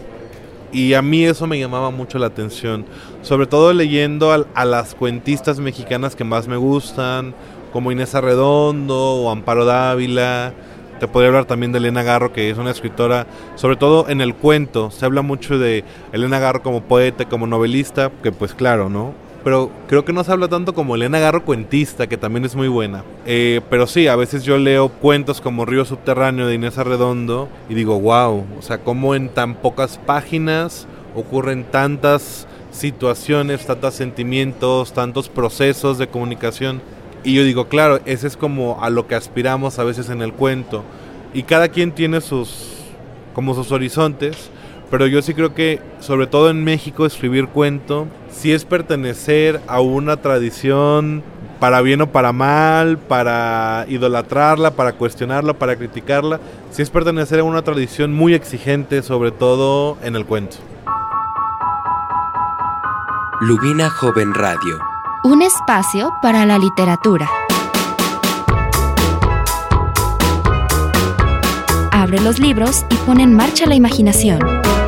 Y a mí eso me llamaba mucho la atención, sobre todo leyendo a las cuentistas mexicanas que más me gustan, como Inés Arredondo o Amparo Dávila. Te podría hablar también de Elena Garro, que es una escritora, sobre todo en el cuento. Se habla mucho de Elena Garro como poeta, como novelista, que pues claro, ¿no? Pero creo que no se habla tanto como Elena Garro cuentista, que también es muy buena. Pero sí, a veces yo leo cuentos como Río Subterráneo de Inés Arredondo y digo, wow, o sea, cómo en tan pocas páginas ocurren tantas situaciones, tantos sentimientos, tantos procesos de comunicación. Y yo digo, claro, ese es como a lo que aspiramos a veces en el cuento. Y cada quien tiene sus horizontes. Pero yo sí creo que, sobre todo en México, escribir cuento sí es pertenecer a una tradición, para bien o para mal, para idolatrarla, para cuestionarla, para criticarla. Sí es pertenecer a una tradición muy exigente, sobre todo en el cuento. Lubina Joven Radio. Un espacio para la literatura. Abre los libros y pone en marcha la imaginación.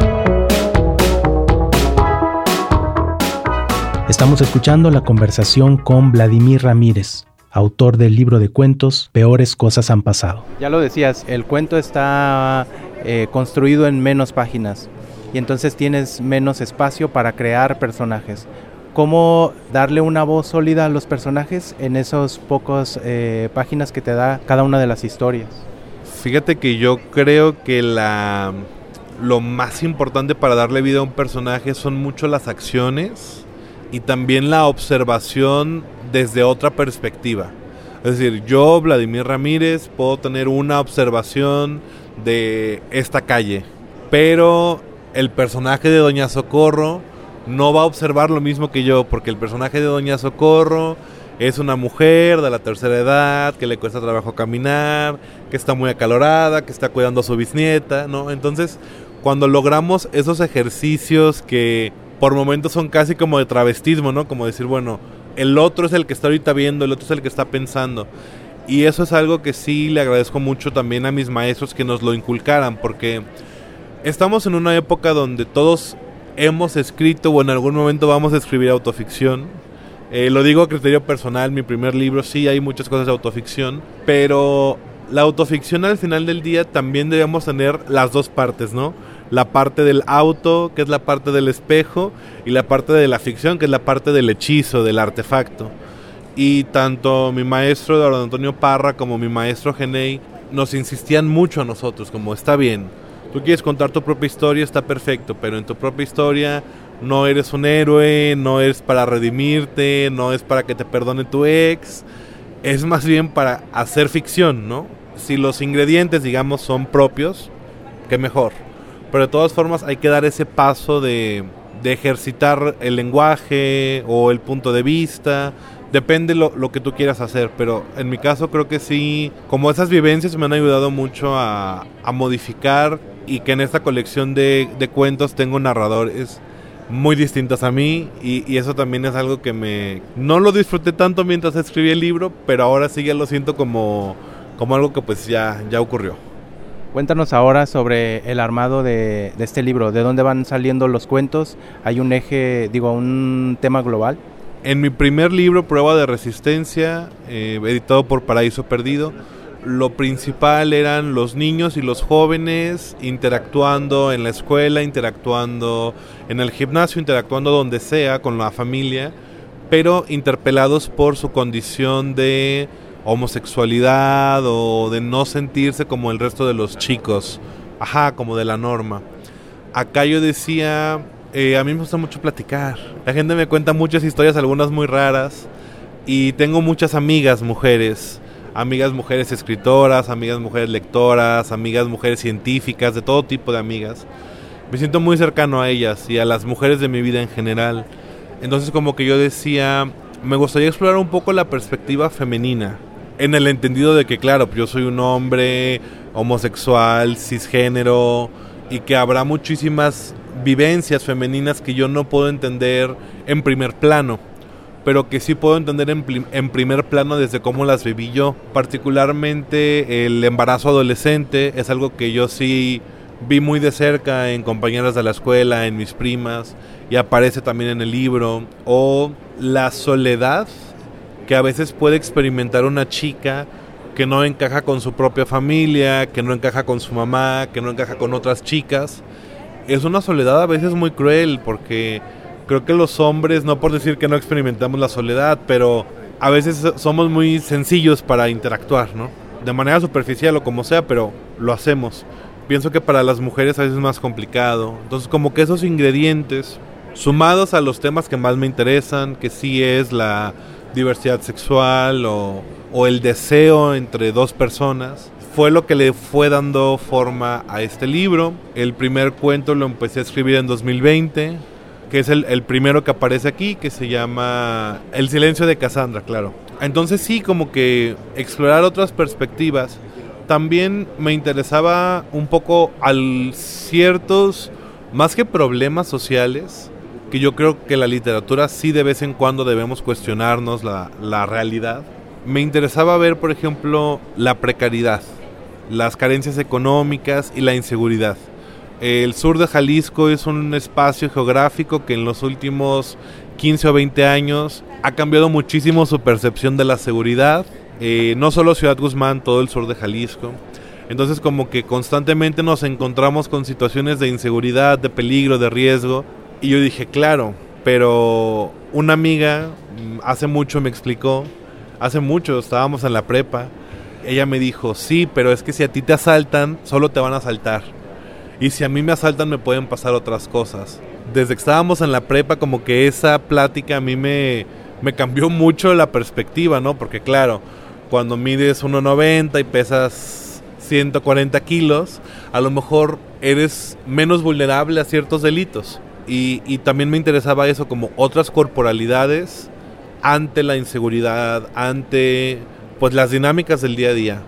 Estamos escuchando la conversación con Vladimir Ramírez, autor del libro de cuentos Peores cosas han pasado. Ya lo decías, el cuento está construido en menos páginas y entonces tienes menos espacio para crear personajes. ¿Cómo darle una voz sólida a los personajes en esos pocos páginas que te da cada una de las historias? Fíjate que yo creo que lo más importante para darle vida a un personaje son mucho las acciones y también la observación desde otra perspectiva. Es decir, yo, Vladimir Ramírez, puedo tener una observación de esta calle, pero el personaje de Doña Socorro no va a observar lo mismo que yo, porque el personaje de Doña Socorro es una mujer de la tercera edad, que le cuesta trabajo caminar, que está muy acalorada, que está cuidando a su bisnieta, ¿no? Entonces, cuando logramos esos ejercicios que por momentos son casi como de travestismo, ¿no? Como decir, bueno, el otro es el que está ahorita viendo, el otro es el que está pensando. Y eso es algo que sí le agradezco mucho también a mis maestros que nos lo inculcaran, porque estamos en una época donde todos hemos escrito o en algún momento vamos a escribir autoficción. Lo digo a criterio personal, mi primer libro sí hay muchas cosas de autoficción, pero la autoficción al final del día también debemos tener las dos partes, ¿no? La parte del auto, que es la parte del espejo, y la parte de la ficción, que es la parte del hechizo, del artefacto. Y tanto mi maestro Eduardo Antonio Parra como mi maestro Genei nos insistían mucho a nosotros, como está bien, tú quieres contar tu propia historia, está perfecto, pero en tu propia historia no eres un héroe, no es para redimirte, no es para que te perdone tu ex, es más bien para hacer ficción, ¿no? Si los ingredientes, digamos, son propios, qué mejor. Pero de todas formas hay que dar ese paso de ejercitar el lenguaje o el punto de vista. Depende lo que tú quieras hacer, pero en mi caso creo que sí, como esas vivencias me han ayudado mucho a modificar, y que en esta colección de cuentos tengo narradores muy distintos a mí, y eso también es algo que no lo disfruté tanto mientras escribí el libro, pero ahora sí ya lo siento como algo que pues ya ocurrió. Cuéntanos ahora sobre el armado de este libro, ¿de dónde van saliendo los cuentos? ¿Hay un eje, un tema global? En mi primer libro, Prueba de Resistencia, editado por Paraíso Perdido, lo principal eran los niños y los jóvenes interactuando en la escuela, interactuando en el gimnasio, interactuando donde sea con la familia, pero interpelados por su condición de homosexualidad o de no sentirse como el resto de los chicos, como de la norma. Acá yo decía, a mí me gusta mucho platicar, la gente me cuenta muchas historias, algunas muy raras, y tengo muchas amigas mujeres escritoras, amigas mujeres lectoras, amigas mujeres científicas, de todo tipo de amigas. Me siento muy cercano a ellas y a las mujeres de mi vida en general. Entonces como que yo decía, me gustaría explorar un poco la perspectiva femenina, en el entendido de que claro, yo soy un hombre homosexual, cisgénero, y que habrá muchísimas vivencias femeninas que yo no puedo entender en primer plano, pero que sí puedo entender en primer plano desde cómo las viví yo. Particularmente el embarazo adolescente es algo que yo sí vi muy de cerca en compañeras de la escuela, en mis primas, y aparece también en el libro. O la soledad que a veces puede experimentar una chica que no encaja con su propia familia, que no encaja con su mamá, que no encaja con otras chicas. Es una soledad a veces muy cruel, porque creo que los hombres, no por decir que no experimentamos la soledad, pero a veces somos muy sencillos para interactuar, ¿no? De manera superficial o como sea, pero lo hacemos. Pienso que para las mujeres a veces es más complicado. Entonces como que esos ingredientes, sumados a los temas que más me interesan, que sí es la diversidad sexual o el deseo entre dos personas, fue lo que le fue dando forma a este libro. El primer cuento lo empecé a escribir en 2020, que es el primero que aparece aquí, que se llama El silencio de Cassandra, claro. Entonces sí, como que explorar otras perspectivas. También me interesaba un poco ciertos, más que problemas sociales, que yo creo que la literatura sí de vez en cuando debemos cuestionarnos la realidad. Me interesaba ver, por ejemplo, la precariedad, las carencias económicas y la inseguridad. El sur de Jalisco es un espacio geográfico que en los últimos 15 o 20 años ha cambiado muchísimo su percepción de la seguridad. No solo Ciudad Guzmán, todo el sur de Jalisco. Entonces como que constantemente nos encontramos con situaciones de inseguridad, de peligro, de riesgo. Y yo dije, claro, pero una amiga hace mucho me explicó, estábamos en la prepa, ella me dijo, sí, pero es que si a ti te asaltan, solo te van a asaltar. Y si a mí me asaltan, me pueden pasar otras cosas. Desde que estábamos en la prepa, como que esa plática a mí me cambió mucho la perspectiva, ¿no? Porque claro, cuando mides 1.90 y pesas 140 kilos, a lo mejor eres menos vulnerable a ciertos delitos. Y también me interesaba eso, como otras corporalidades ante la inseguridad, ante pues las dinámicas del día a día.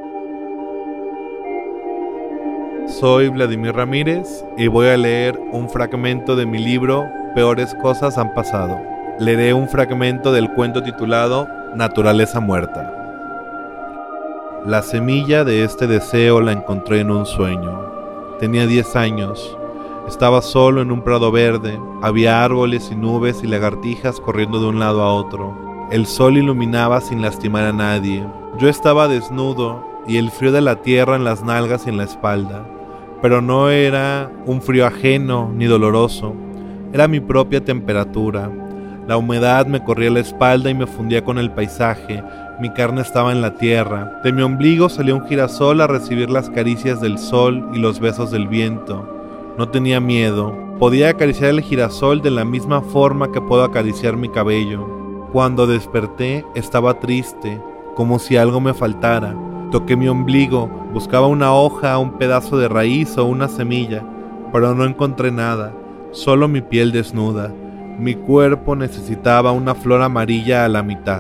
Soy Vladimir Ramírez y voy a leer un fragmento de mi libro Peores cosas han pasado. Leeré un fragmento del cuento titulado Naturaleza muerta. La semilla de este deseo la encontré en un sueño. Tenía 10 años. Estaba solo en un prado verde. Había árboles y nubes y lagartijas corriendo de un lado a otro. El sol iluminaba sin lastimar a nadie. Yo estaba desnudo y el frío de la tierra en las nalgas y en la espalda. Pero no era un frío ajeno ni doloroso, era mi propia temperatura. La humedad me corría la espalda y me fundía con el paisaje, mi carne estaba en la tierra. De mi ombligo salía un girasol a recibir las caricias del sol y los besos del viento. No tenía miedo, podía acariciar el girasol de la misma forma que puedo acariciar mi cabello. Cuando desperté estaba triste, como si algo me faltara. Toqué mi ombligo, buscaba una hoja, un pedazo de raíz o una semilla, pero no encontré nada, solo mi piel desnuda. Mi cuerpo necesitaba una flor amarilla a la mitad.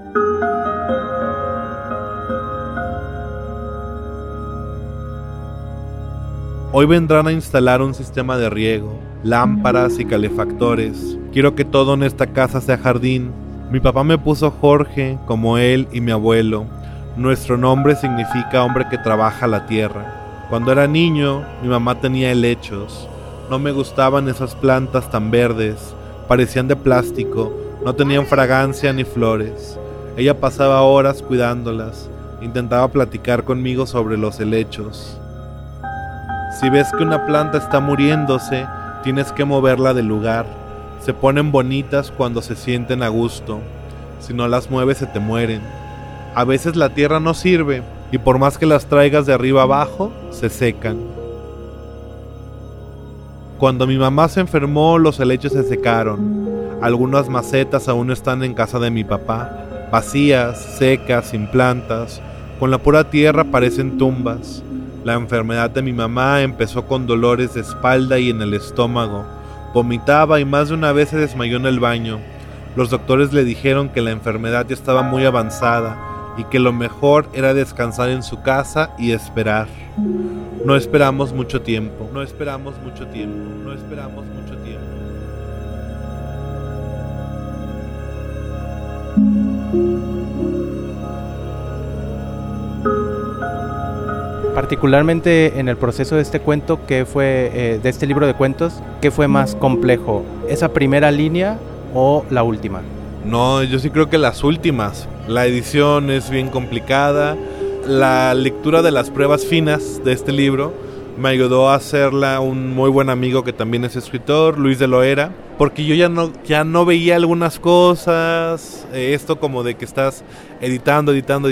Hoy vendrán a instalar un sistema de riego, lámparas y calefactores. Quiero que todo en esta casa sea jardín. Mi papá me puso Jorge, como él y mi abuelo. Nuestro nombre significa hombre que trabaja la tierra. Cuando era niño, mi mamá tenía helechos. No me gustaban esas plantas tan verdes. Parecían de plástico, no tenían fragancia ni flores. Ella pasaba horas cuidándolas. Intentaba platicar conmigo sobre los helechos. Si ves que una planta está muriéndose, tienes que moverla del lugar. Se ponen bonitas cuando se sienten a gusto. Si no las mueves se te mueren. A veces la tierra no sirve y por más que las traigas de arriba abajo, se secan. Cuando mi mamá se enfermó, los helechos se secaron. Algunas macetas aún están en casa de mi papá, vacías, secas, sin plantas. Con la pura tierra parecen tumbas. La enfermedad de mi mamá empezó con dolores de espalda y en el estómago. Vomitaba y más de una vez se desmayó en el baño. Los doctores le dijeron que la enfermedad ya estaba muy avanzada y que lo mejor era descansar en su casa y esperar. No esperamos mucho tiempo. Particularmente en el proceso de este cuento, ¿qué fue de este libro de cuentos? ¿Qué fue más complejo? ¿Esa primera línea o la última? No, yo sí creo que las últimas. La edición es bien complicada. La lectura de las pruebas finas de este libro me ayudó a hacerla un muy buen amigo que también es escritor, Luis de Loera, porque yo ya no veía algunas cosas, esto como de que estás editando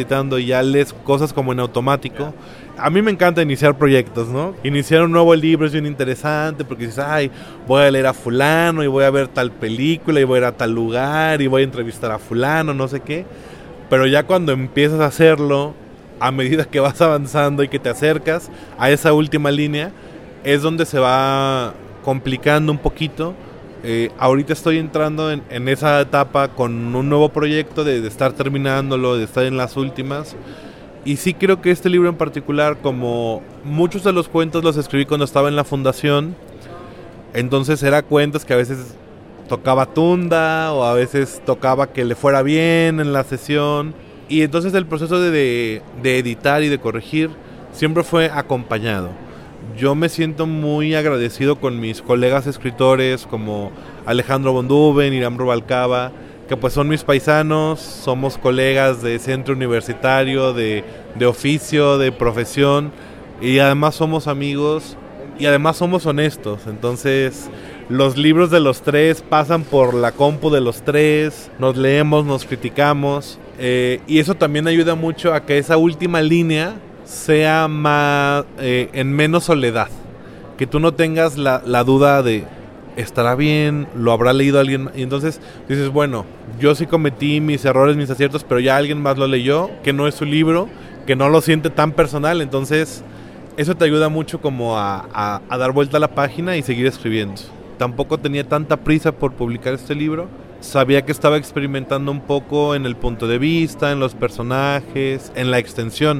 y ya lees cosas como en automático. A mí me encanta iniciar proyectos, ¿no? Iniciar un nuevo libro es bien interesante porque dices, ay, voy a leer a fulano y voy a ver tal película y voy a ir a tal lugar y voy a entrevistar a fulano, no sé qué. Pero ya cuando empiezas a hacerlo, a medida que vas avanzando y que te acercas a esa última línea, es donde se va complicando un poquito. Ahorita estoy entrando en esa etapa con un nuevo proyecto de estar terminándolo, de estar en las últimas. Y sí creo que este libro en particular, como muchos de los cuentos los escribí cuando estaba en la fundación, entonces era cuentos que a veces tocaba tunda o a veces tocaba que le fuera bien en la sesión. Y entonces el proceso de editar y de corregir siempre fue acompañado. Yo me siento muy agradecido con mis colegas escritores como Alejandro Bonduben, Irán Rubalcaba, que pues son mis paisanos, somos colegas de centro universitario, de oficio, de profesión, y además somos amigos y además somos honestos. Entonces los libros de los tres pasan por la compu de los tres, nos leemos, nos criticamos, y eso también ayuda mucho a que esa última línea sea más en menos soledad, que tú no tengas la duda de ¿estará bien? ¿Lo habrá leído alguien? Y entonces dices, bueno, yo sí cometí mis errores, mis aciertos, pero ya alguien más lo leyó, que no es su libro, que no lo siente tan personal. Entonces eso te ayuda mucho como a dar vuelta a la página y seguir escribiendo. Tampoco tenía tanta prisa por publicar este libro. Sabía que estaba experimentando un poco en el punto de vista, en los personajes, en la extensión.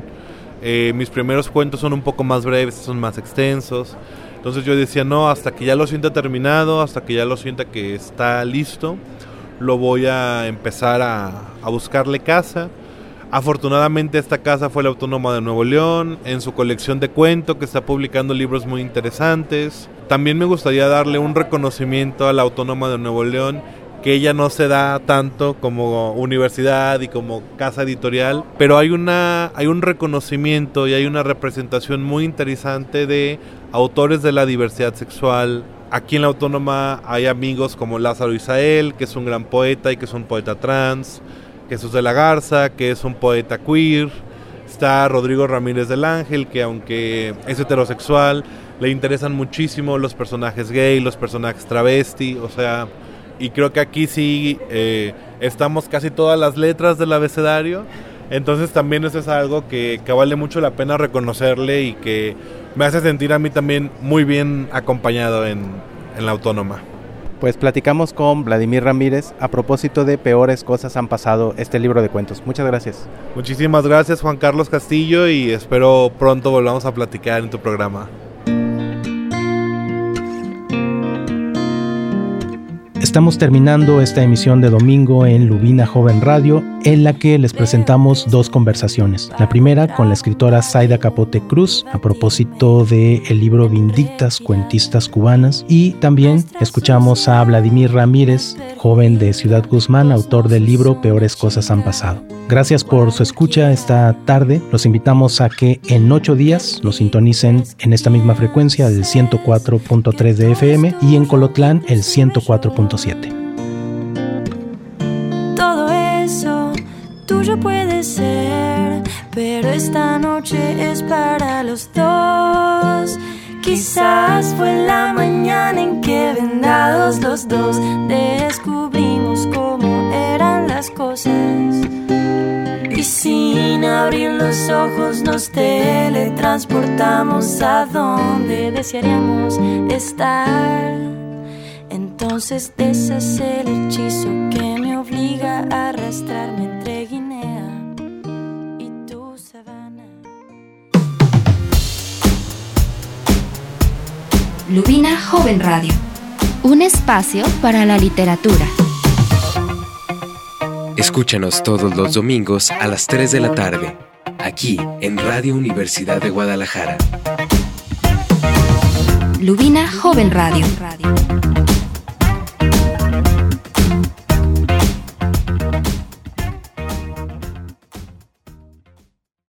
Mis primeros cuentos son un poco más breves, son más extensos. Entonces yo decía, no, hasta que ya lo sienta terminado, hasta que ya lo sienta que está listo, lo voy a empezar a buscarle casa. Afortunadamente esta casa fue la Autónoma de Nuevo León, en su colección de cuento, que está publicando libros muy interesantes. También me gustaría darle un reconocimiento a la Autónoma de Nuevo León, que ella no se da tanto como universidad y como casa editorial, pero hay un reconocimiento y hay una representación muy interesante de autores de la diversidad sexual. Aquí en la Autónoma hay amigos como Lázaro Isael, que es un gran poeta y que es un poeta trans, Jesús de la Garza, que es un poeta queer. Está Rodrigo Ramírez del Ángel, que aunque es heterosexual, le interesan muchísimo los personajes gay, los personajes travesti, o sea, y creo que aquí sí estamos casi todas las letras del abecedario, entonces también eso es algo que vale mucho la pena reconocerle y que me hace sentir a mí también muy bien acompañado en la Autónoma. Pues platicamos con Vladimir Ramírez a propósito de Peores Cosas Han Pasado, este libro de cuentos. Muchas gracias. Muchísimas gracias, Juan Carlos Castillo, y espero pronto volvamos a platicar en tu programa. Estamos terminando esta emisión de domingo en Lubina Joven Radio, en la que les presentamos dos conversaciones. La primera con la escritora Zaida Capote Cruz, a propósito del libro Vindictas, cuentistas cubanas, y también escuchamos a Vladimir Ramírez, joven de Ciudad Guzmán, autor del libro Peores Cosas Han Pasado. Gracias por su escucha esta tarde. Los invitamos a que en 8 días nos sintonicen en esta misma frecuencia del 104.3 de FM y en Colotlán el 104.7. Todo eso tuyo puede ser, pero esta noche es para los dos. Quizás fue la mañana en que vendados los dos descubrimos cómo eran las cosas. Y sin abrir los ojos nos teletransportamos a donde desearíamos estar. Entonces deshace el hechizo que me obliga a arrastrarme entre Guinea y tu sabana. Lubina Joven Radio, un espacio para la literatura. Escúchanos todos los domingos a las 3 de la tarde, aquí en Radio Universidad de Guadalajara. Lubina Joven Radio.